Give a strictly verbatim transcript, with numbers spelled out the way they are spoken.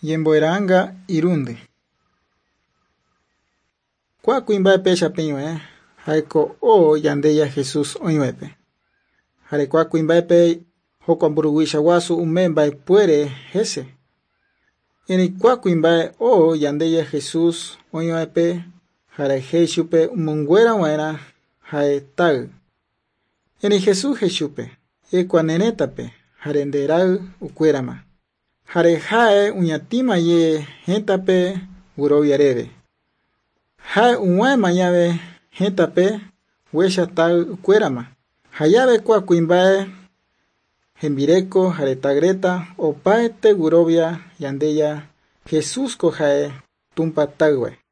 Yemboeranga irunde. Kua kuimbae pecha piño eh. Haiko o yandeya Jesús oñuepe. Hare kua kuimbae pe joko amburuguisha guasu umemba puere ese. Eni kua kuimbae o yandeya Jesús oñuepe. Hare hechupe munguera waera hae tau. Eni Jesús hechupe. Ekua nenetape. Hare nderau ukuerama. Hare hae uñatima ye gentape gurovia reve. Hae unwae mañave gentape huesha tau ukuerama. Hayabe kua kuimbae hembireko hare tagreta opaete gurovia yandeya Jesús ko hae tumpa tauwe.